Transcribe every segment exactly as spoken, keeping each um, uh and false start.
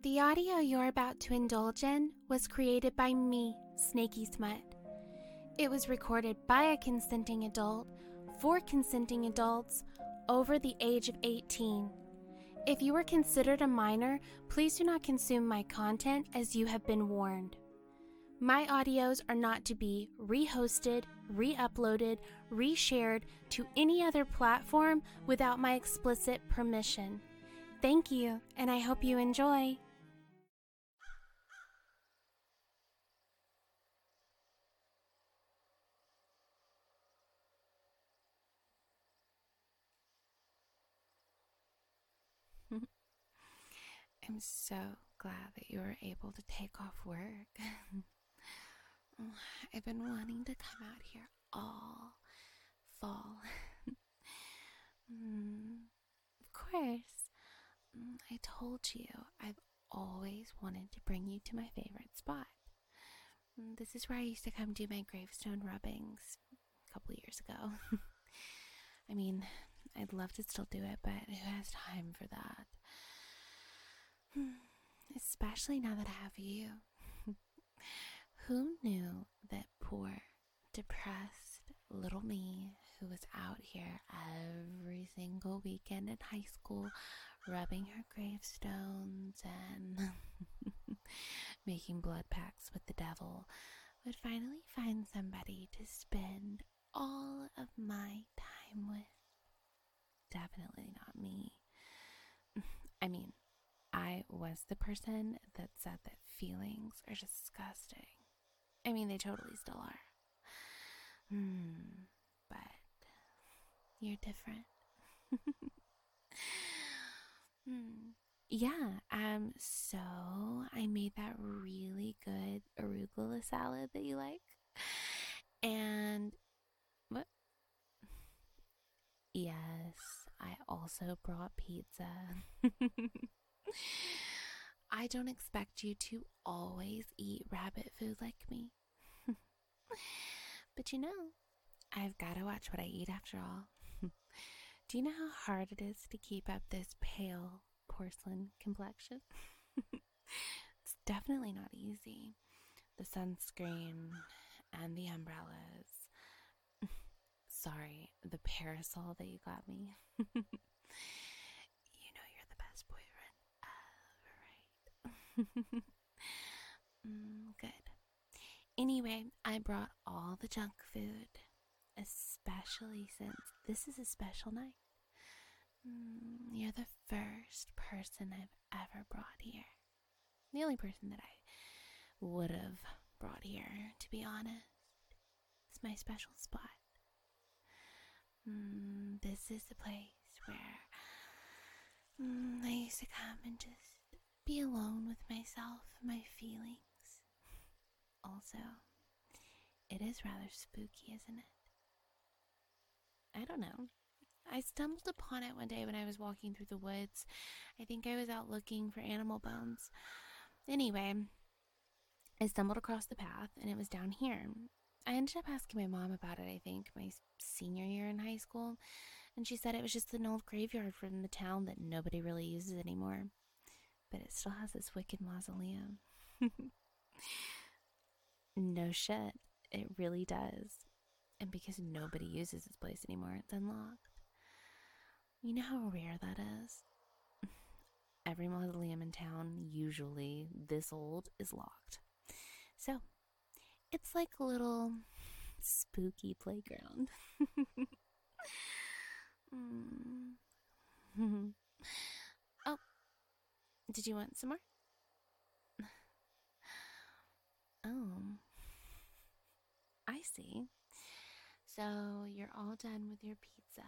The audio you're about to indulge in was created by me, Snaky Smut. It was recorded by a consenting adult for consenting adults over the age of eighteen. If you are considered a minor, please do not consume my content as you have been warned. My audios are not to be re-hosted, re-uploaded, re-shared to any other platform without my explicit permission. Thank you, and I hope you enjoy. I'm so glad that you were able to take off work. I've been wanting to come out here all fall. mm, of course, mm, I told you I've always wanted to bring you to my favorite spot. Mm, This is where I used to come do my gravestone rubbings a couple years ago. I mean, I'd love to still do it, but who has time for that? Especially now that I have you. Who knew that poor, depressed little me, who was out here every single weekend in high school, rubbing her gravestones and making blood pacts with the devil, would finally find somebody to spend all of my time with? Definitely not me. I mean, I was the person that said that feelings are disgusting. I mean, they totally still are. Hmm, but you're different. hmm. Yeah, um, so I made that really good arugula salad that you like. And what? Yes, I also brought pizza. I don't expect you to always eat rabbit food like me. But you know, I've got to watch what I eat after all. Do you know how hard it is to keep up this pale porcelain complexion? It's definitely not easy. The sunscreen and the umbrellas. Sorry, the parasol that you got me. You know you're the best boyfriend ever, right? mm, good. Anyway, I brought all the junk food, especially since this is a special night. Mm, you're the first person I've ever brought here. The only person that I would have brought here, to be honest. It's my special spot. Mm, this is the place where mm, I used to come and just be alone with myself and my feelings. Also, it is rather spooky, isn't it? I don't know. I stumbled upon it one day when I was walking through the woods. I think I was out looking for animal bones. Anyway, I stumbled across the path and it was down here. I ended up asking my mom about it, I think, my senior year in high school. And she said it was just an old graveyard from the town that nobody really uses anymore. But it still has this wicked mausoleum. No shit, it really does. And because nobody uses this place anymore, it's unlocked. You know how rare that is? Every mausoleum in town, usually this old, is locked. So, it's like a little spooky playground. mm. Oh, did you want some more? Oh, I see. So you're all done with your pizza.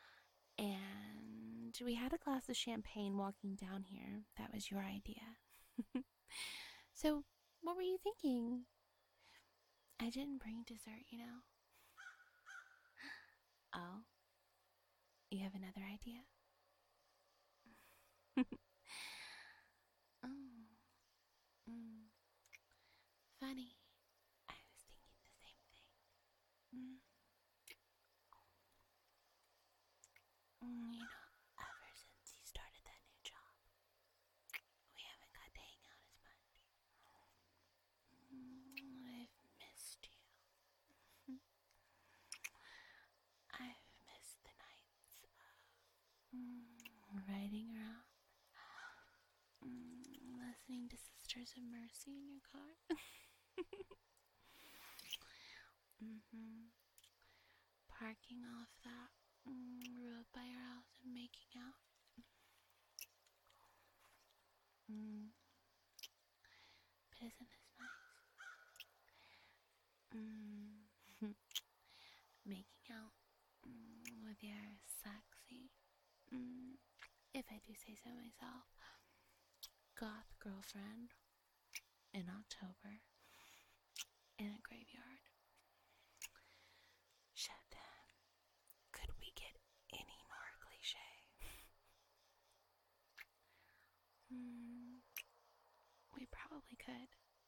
And we had a glass of champagne walking down here. That was your idea. So, what were you thinking? I didn't bring dessert, you know. Oh, you have another idea? oh, mm. Funny. I was thinking the same thing. Mm. Mm, you know, ever since you started that new job, we haven't got to Sisters of Mercy in your car. mm-hmm. Parking off that mm, road by your house and making out. Mm. But isn't this nice? Mm. Making out mm, with your sexy, mm, if I do say so myself, goth girlfriend in October in a graveyard. Shit. Could we get any more cliche? Hmm. We probably could.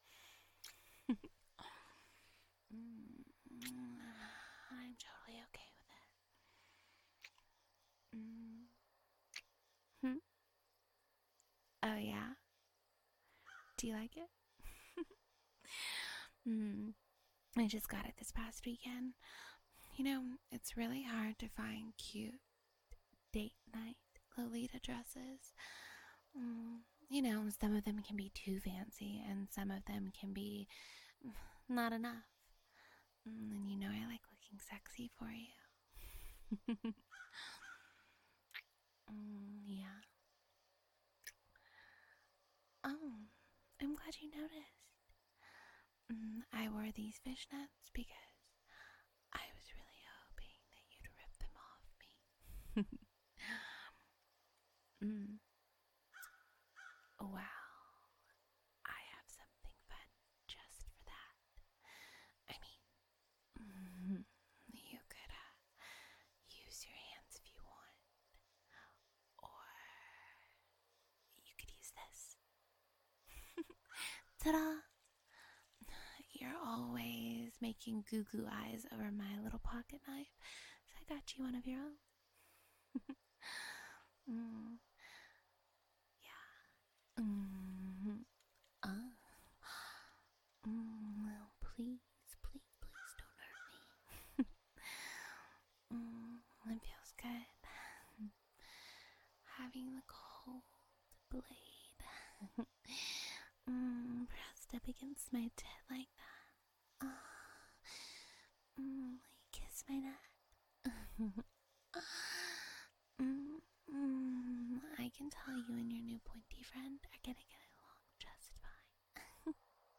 mm, I'm totally okay with it. Mm. Hmm? Oh, yeah? Do you like it? mm. I just got it this past weekend. You know, it's really hard to find cute date night Lolita dresses. Mm, you know, some of them can be too fancy and some of them can be not enough. Mm, and you know I like looking sexy for you. mm, yeah. Oh, I'm glad you noticed. Mm, I wore these fishnets because I was really hoping that you'd rip them off me. mm. Wow. I have something fun just for that. I mean, mm, you could uh, use your hands if you want, or you could use this. Ta-da! You're always making goo goo eyes over my little pocket knife, so I got you one of your own. mm. Yeah. Mm. Uh. Mm. Please, please, please don't hurt me. mm. It feels good. Having the cold blade mm. pressed up against my tit like that. Uh. Mm. Kiss my neck. mm, mm, I can tell you and your new pointy friend are gonna get along just fine.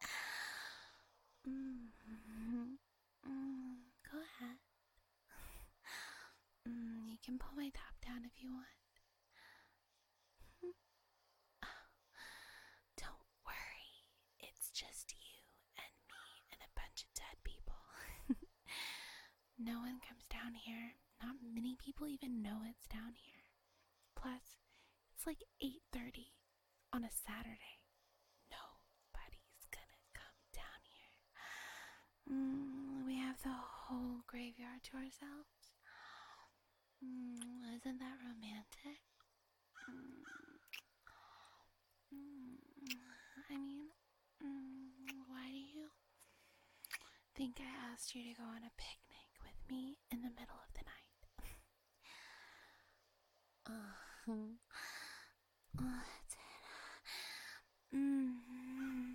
mm, mm, go ahead. mm, you can pull my top down if you want. Don't worry, it's just you and me and a bunch of dead people. No one comes down here. Not many people even know it's down here. Plus, it's like eight thirty on a Saturday. Nobody's gonna come down here. Mm, we have the whole graveyard to ourselves. Mm, isn't that romantic? Mm, mm, I mean, mm, why do you think I asked you to go on a picnic with me in the middle of the night? uh, oh, that's it. Mm-hmm.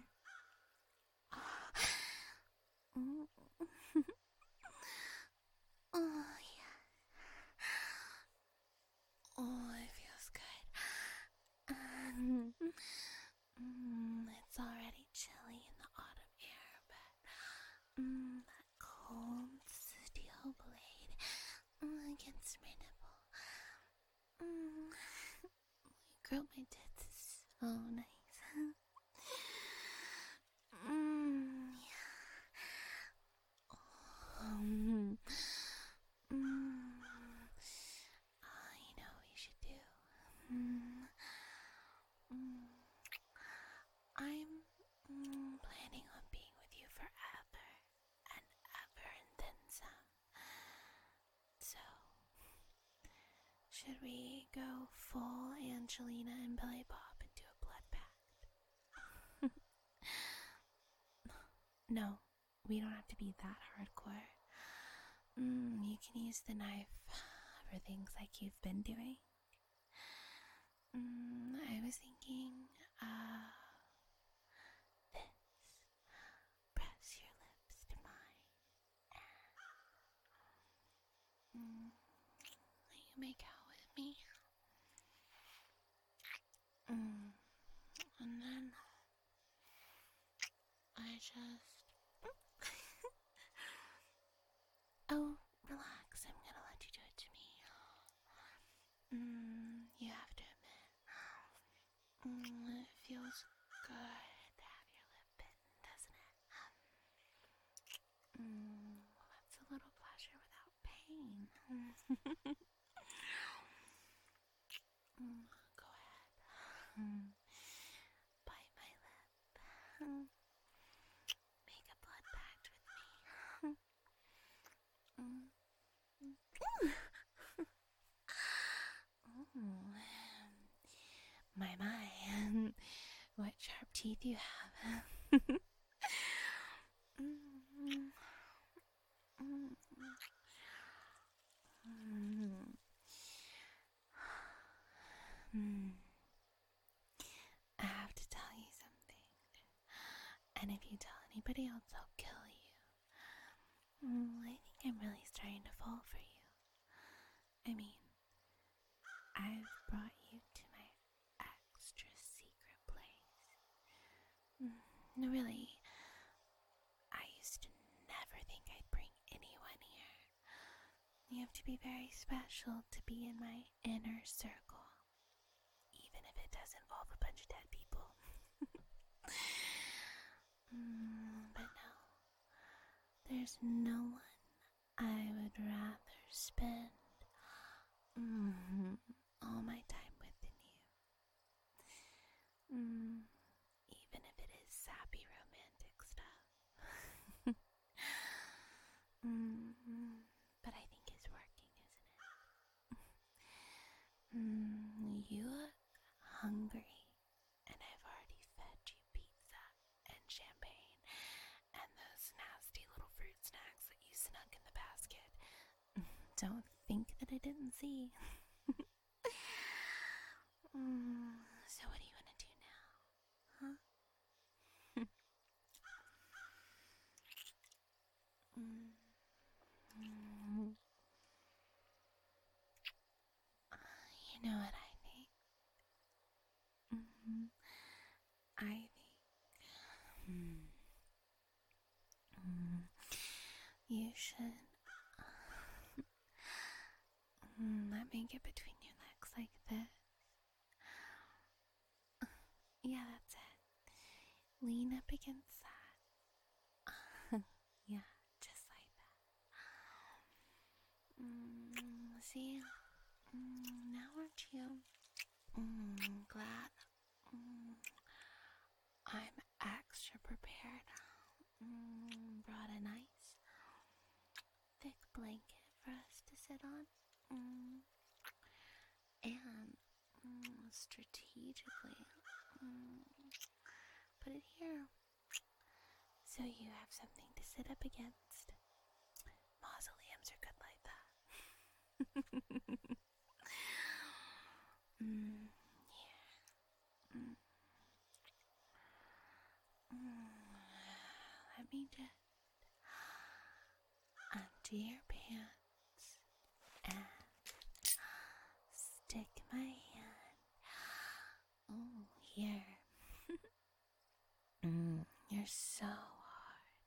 Mm. oh, yeah. Oh, it feels good. Um, mm, it's already chilly in the autumn air, but mm, that cold steel blade mm, against my nipple. Mm, you grilled my tits is so nice. mm, yeah. Um, mm, oh, you know what we should do? Mm, mm, I'm mm, planning on being with you forever and ever and then some. So, should we go full Angelina and Billy Bob and do a blood pact? No, we don't have to be that hardcore. Mm, you can use the knife for things like you've been doing. Mm, I was thinking, uh, just. Oh, relax. I'm gonna let you do it to me. Mm, you have to admit, mm, it feels good to have your lip bitten, doesn't it? Mm, that's a little pleasure without pain. mm, go ahead. Mm, bite my lip. Mm, make a blood pact with me. Mm. Oh, my, my, what sharp teeth you have. mm, mm, mm, mm. I have to tell you something, and if you tell anybody else, I'll kill you. Mm, I think I'm really starting to fall for you. I mean, I've brought you to my extra secret place. Mm, really, I used to never think I'd bring anyone here. You have to be very special to be in my inner circle, even if it does involve a bunch of dead people. mm, but no, there's no one I would rather spend mm, all my time with than you. Mm, even if it is sappy romantic stuff. mm, but I think it's working, isn't it? mm, you look hungry, and I've already fed you pizza and champagne and those nasty little fruit snacks that you snuck in the basket. Don't think that I didn't see. mm, so what do you want to do now? Huh? mm. Mm. You know what I think? Mm-hmm. I think mm, mm, you should mm, let me get between your legs like this. Yeah, that's it. Lean up against that. yeah, just like that. Mm, see? Mm, now aren't you mm, glad? Mm, I'm extra prepared. Mm, brought a nice thick blanket for us to sit on. Mm, and mm, strategically mm, put it here so you have something to sit up against. Mausoleums are good like that. mm, yeah. Mm, mm, let me just undo your pants and stick my hand. Oh, here. mm, you're so hard.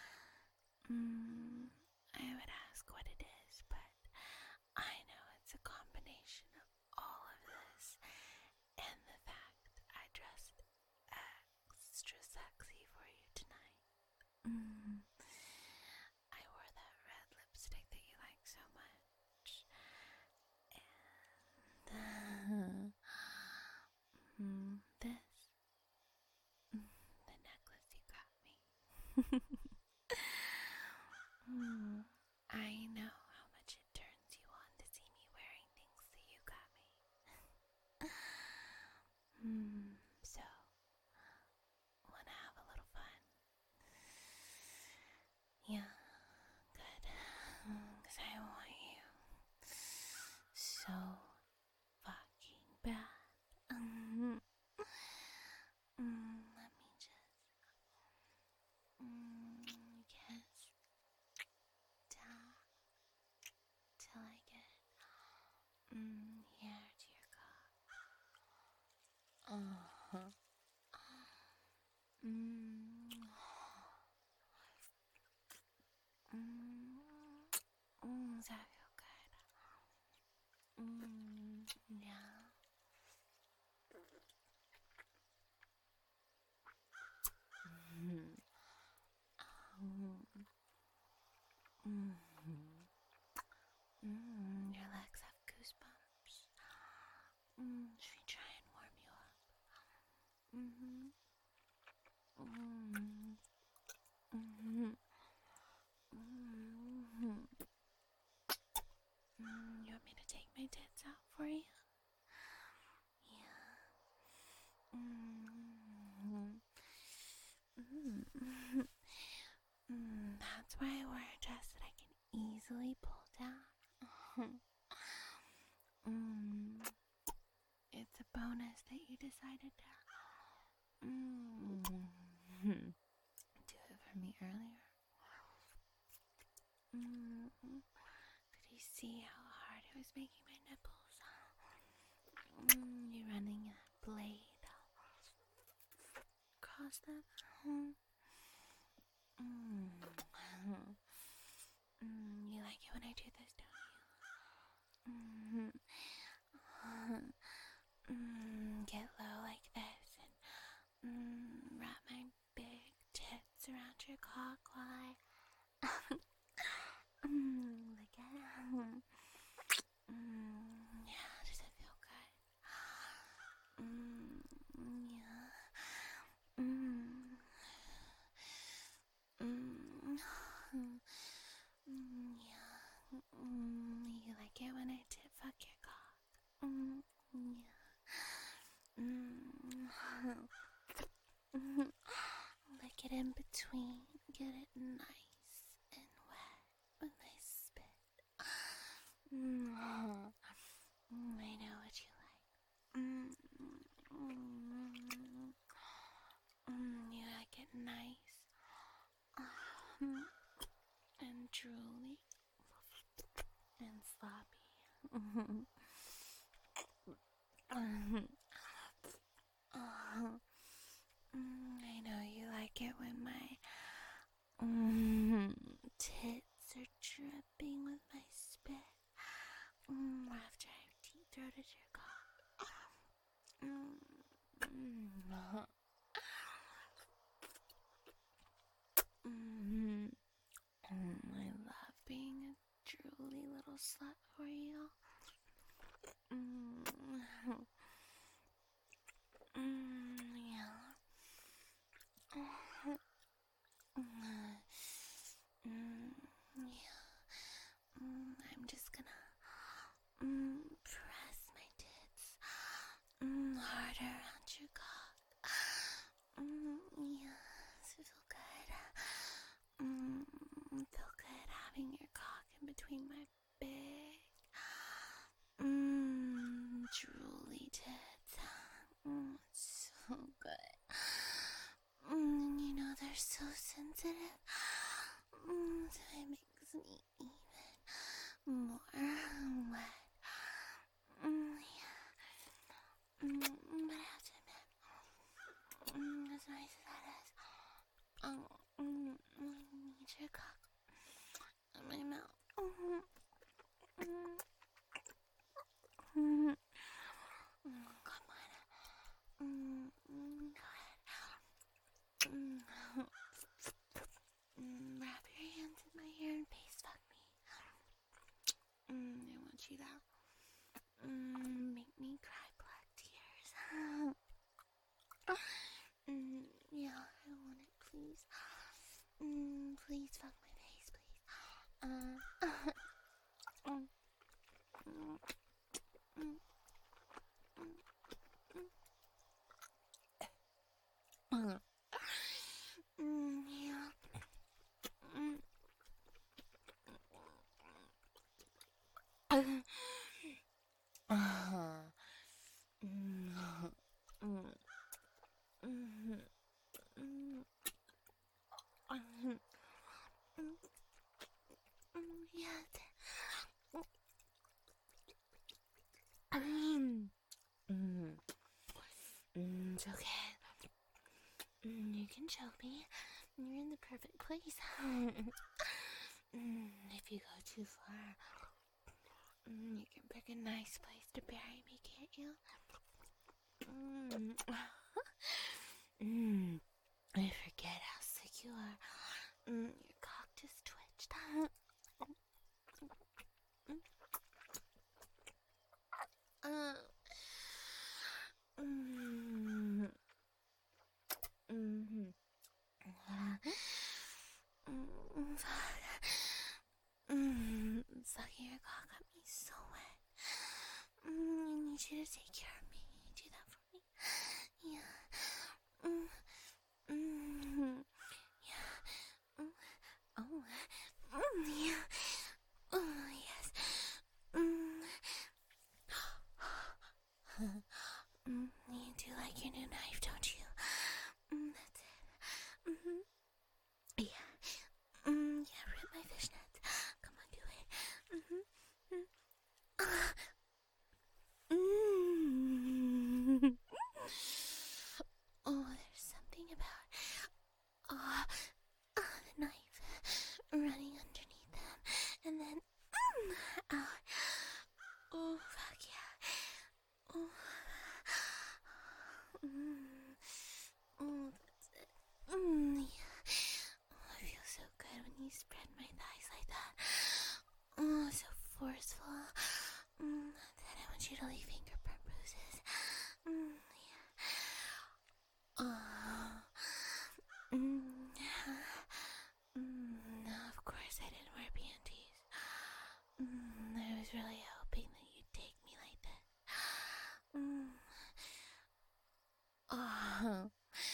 Mm, I would ask what it is, but I know it's a combination of all of this and the fact I dressed extra sexy for you tonight. Mm, I wore that red lipstick that you like so much. And uh, mm, this, mm, the necklace you got me. mm, I know how much it turns you on to see me wearing things that you got me. mm, so, wanna have a little fun? Yeah, good. Because I want you so fucking bad. mm, let me just. Mm, where I wear a dress that I can easily pull down. mm, it's a bonus that you decided to mm, do it for me earlier. Mm, could you see how hard it was making my nipples? Mm, you running a blade across them? Mm. Mm, you like it when I do this, don't you? Mm. Mm, get low like this and mm, wrap my big tits around your cock while I mm, lick it. Mm, yeah, does it feel good? Mm, yeah. Mm. Mm. Mm, yeah. Mm, you like it when I tit fuck your cock? Mm, yeah. Mm. Lick it in between. Get it nice and wet with my spit. Mm. Mm, I know what you like. Mm. Mm. Mm, you like it nice mm. and drooly and sloppy. Mm. Mm, I know you like it when my mm, tits are dripping with my spit mm, after I've deep-throated your cock. Mm, mm, mm, mm, I love being a drooly little slut for you. Mm, mm, yeah. Mm, mm, yeah. Mm, I'm just gonna mm, press my tits mm, harder around your cock. Mm, yeah, does it feel good? Mm, feel good having your cock in between my big, mm, drooly tits. Mm, it's so good. Mm, you know they're so sensitive. Mm, so it makes me even more wet. Mm, yeah. Mm, but I have to admit, mm, as nice as that is, um, mm, I need your cock in my mouth. Mm, mm, mm, mm, come on. Mm, mm, go ahead. Mm, mm, wrap your hands in my hair and face fuck me. Mm, I want you to mm, make me cry blood tears. mm, yeah, I want it, please. Mm, please fuck my face, please. Uh, mm, mm, mm, mm, mm, yeah. Mm, uh, mm, mm, mm, mm, mm, mm, yeah. Mm, mm, mm, it's okay. Mm, you can choke me. You're in the perfect place. mm, if you go too far, mm, you can pick a nice place to bury me, can't you? Mm. mm. I forget how sick you are. Mm, your cock just twitched. uh. Mm. Mm-hmm. Mm, fuck. Mm, sucking your cock got me so wet. Mm, I need you to take care of me. Do that for me. Yeah. Mm, mm, yeah. Mm, oh, uh, uh, the knife running underneath them, and then, mm, out. Oh, fuck yeah. Oh, mm, oh, that's it. Mm, yeah. Oh, it feels so good when you spread my thighs like that. Oh, so forceful. Mm, then I want you to leave fingerprint bruises. Mm, yeah. Oh. Mm, mm, no, of course I didn't wear panties. Mm, I was really hoping that you'd take me like that. Mm. Oh.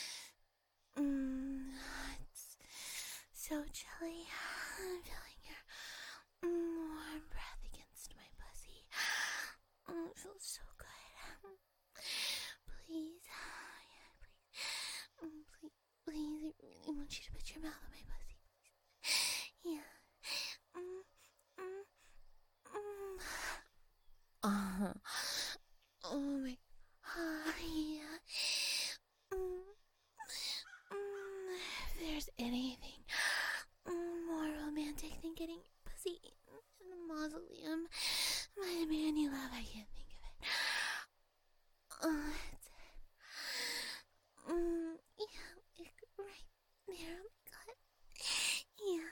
Mm, it's so chilly. I'm feeling your mm, warm breath against my pussy. Mm, it feels so good. Please, yeah, please, mm, please, please, I really want you to put your mouth on my pussy, please. Yeah. Mm, mm, mm. Uh, oh my god, yeah. Mm, mm, if there's anything mm, more romantic than getting your pussy in a mausoleum by the man you love, I can't think of it. Oh, it's it. Mm, yeah, like right there on my gut. Yeah.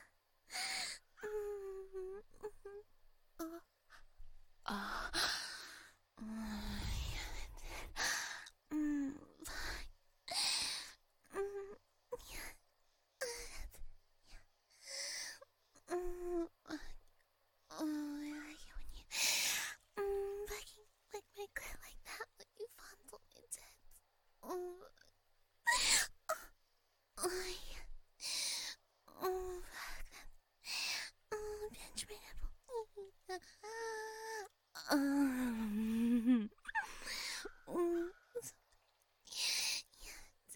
Mm, mm, oh. Oh. Oh, yeah, that's it. Mm, fuck. Mm, yeah. That's it. Yeah. Mm, uh, oh, I like it when you mm, fucking like my clit like that when you fondle my tits. Oh, oh, yeah. Oh, fuck that. Oh, pinch my nipple. Um, mm, so, yeah, it's,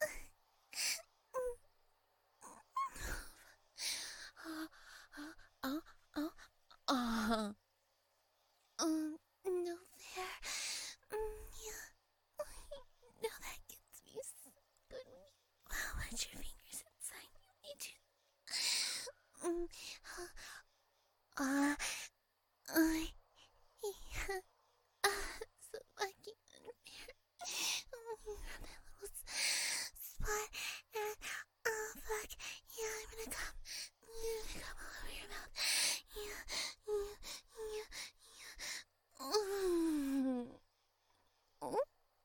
uh, uh, uh, uh, uh, um, no fair. Mm, yeah. No, that gets me so good when you put your fingers inside me. Mm, uh, uh, uh, yeah. Uh, so fucking unfair. Oh, you have that little s- spot, and oh fuck, yeah, I'm gonna come. I'm gonna come all over your mouth. Yeah, yeah, yeah, yeah. Mm. Oh.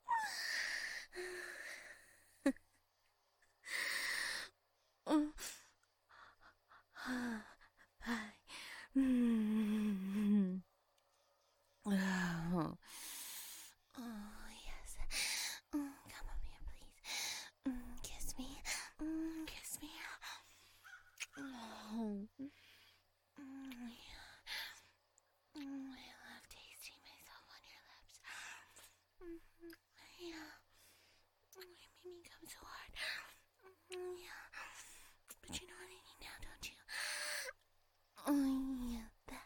Mm. Hi. Mm. Oh. Oh, yes. Mm, come over here, please. Mm, kiss me. Mm, kiss me. Oh. Mm, yeah. Mm, I love tasting myself on your lips. Mm, yeah. Mm, you made me come so hard. Mm, yeah. But you know what I need now, don't you? Oh, yeah. That.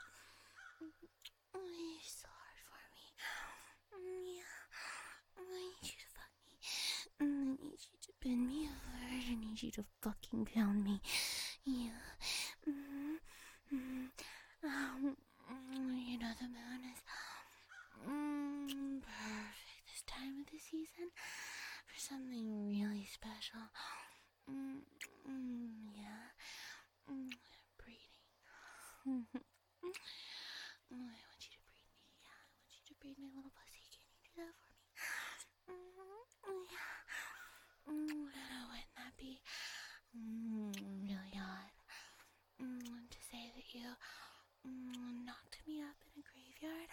Oh, you're so hard for me. Mm, yeah. I need you to fuck me. Mm, I need you to bend me over. I need you to fucking pound me. Yeah. Mm, mm, um, mm, you know the moon is mm, perfect this time of the season for something really special. Mm, mm, yeah. Mm, breeding. Mm, I want you to breed me. Yeah, I want you to breed my little pussy. Can you do that for me? Mm, yeah. Mm, wouldn't that be mm, really odd? Mm, to say that you mm, knocked me up in a graveyard.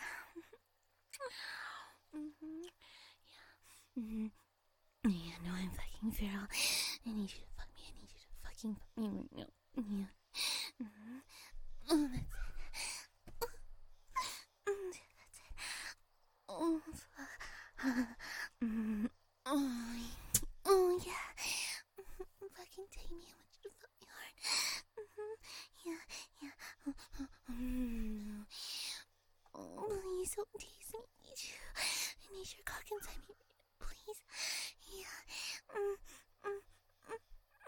Mm-hmm. Yeah. Mm-hmm. Yeah, no, I'm fucking feral. I need you to fuck me. I need you to fucking fuck me right now. Yeah. Mm-hmm. Oh, that's it. Mm, that's it. Oh, fuck. Mm, oh, oh, yeah. Mm, fucking take me. I want you to fuck me hard. Mm-hmm. Yeah, yeah. Mm, oh, please don't tease me. I need you. I need your cock inside me. Please. Yeah. Mm, mm, mm,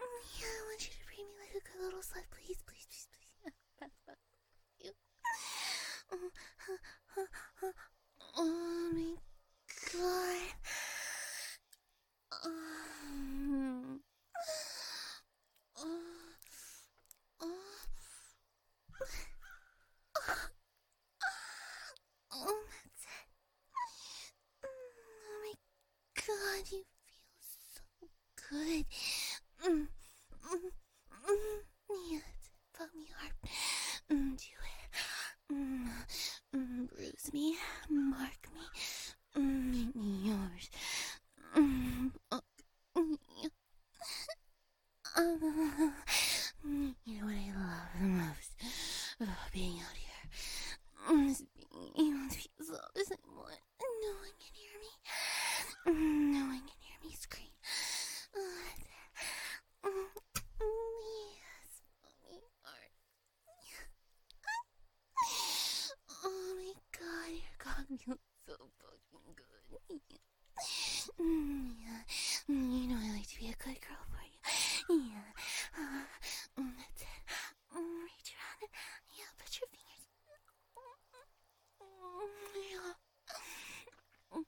good. Mm, mm, mm, yes, fuck me hard. Mm, do it. Mm, mm, bruise me, mark me, mm, make me yours. Mm, uh, mm, uh, you know what I love the most? Oh, being out here. Mm, is being able to be as loud as I want. No one can hear me. Mm, no one can hear me scream. Oh, that's it. Mm, mm, yes, mommy, art. Oh my god, your cock feels so fucking good. Mm, yeah. Mm, you know I like to be a good girl for you. Yeah. Uh, mm, that's it. Mm, reach around and yeah, put your fingers. Mm, yeah. Mm,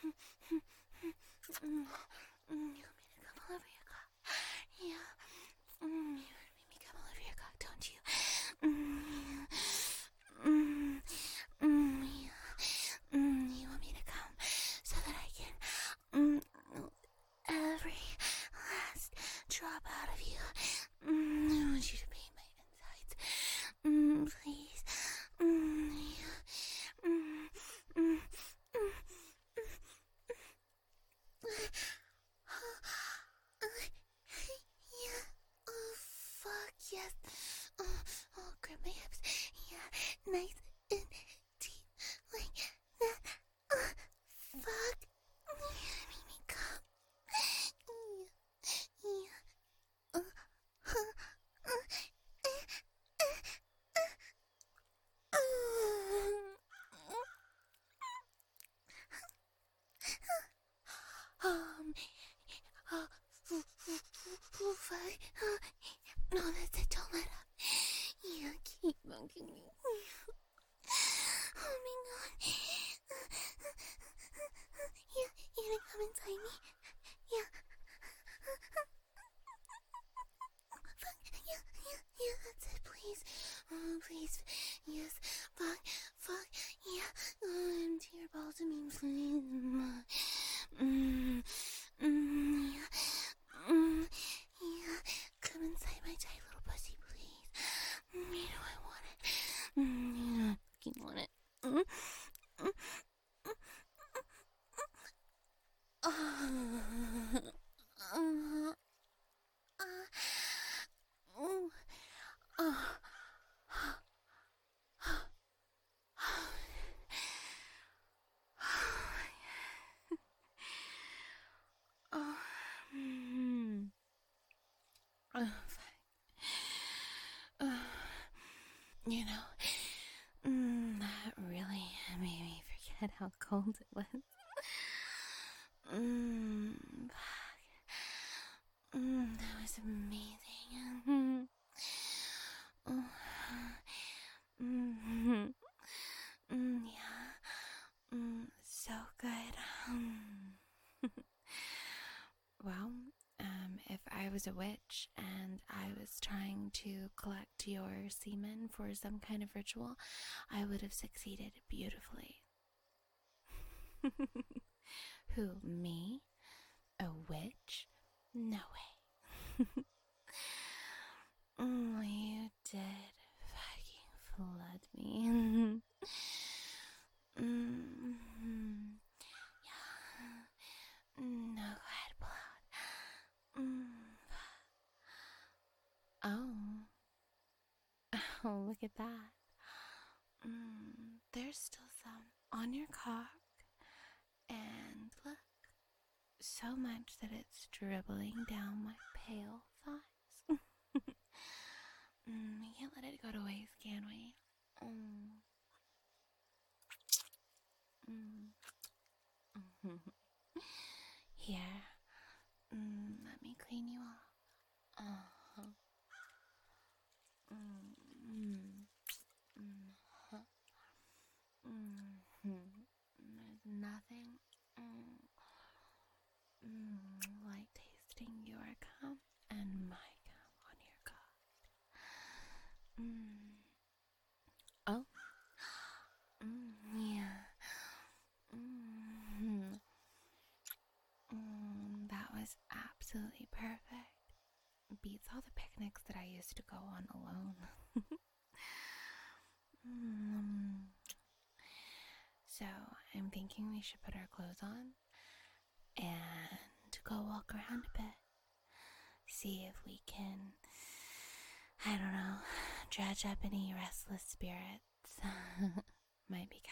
mm, mm, you want me to come all over your cock? Yeah. Mm, you want me to come all over your cock, don't you? Mm, yeah. Mm, mm, yeah. Mm, you want me to come so that I can mm, every last drop out of you. Mm, I want you to paint my insides. Mm, please. Mm, yeah. Mm, mm, mm, yeah. Oh, fuck, yes. Oh, oh, grab my hips. Yeah, nice and deep like that. Oh, fuck. Yeah, make me come. Yeah, yeah. Uh, huh, uh, uh, uh, um, uh, fuck. Uh, no, that's it. Don't let up. Yeah, keep bugging me. Oh my god. Yeah, you gonna come inside me? Yeah. Fuck. Yeah, yeah, yeah, that's it, please. Oh, please. Yes. Fuck. Fuck. Yeah. Oh, empty your balls to me, please. Mm. Mm. Yeah. Mm. Yeah. Come inside my tight little pussy, please. Mm, you know I want it. Mm, you know I fucking want it. Mm. Mm. Uh, uh, uh, uh, uh, mm. Oh, uh, you know, mm, that really made me forget how cold it was. Mm, mm, that was amazing. Oh, mm, mm, yeah, mm, so good. Well, um, if I was a witch and I was trying to collect your semen for some kind of ritual, I would have succeeded beautifully. Who, me? A witch? No way. Oh, you did fucking flood me. Mm-hmm. Yeah. No, go ahead, pull out. Mm. Oh. Oh, look at that. Mm, there's still some on your cock. And look, so much that it's dribbling down my pale thighs. mm, we can't let it go to waste, can we? Mm. Mm. Here, mm, let me clean you off. Uh-huh. Mm. Mm. Mm. There's nothing mm, mm, like tasting your cum and my cum on your cock. Mm. Oh. Mm, yeah. Mm. Mm, that was absolutely perfect. Beats all the picnics that I used to go on alone. mm. So, I'm thinking we should put our clothes on and go walk around a bit. See if we can, I don't know, dredge up any restless spirits. Might be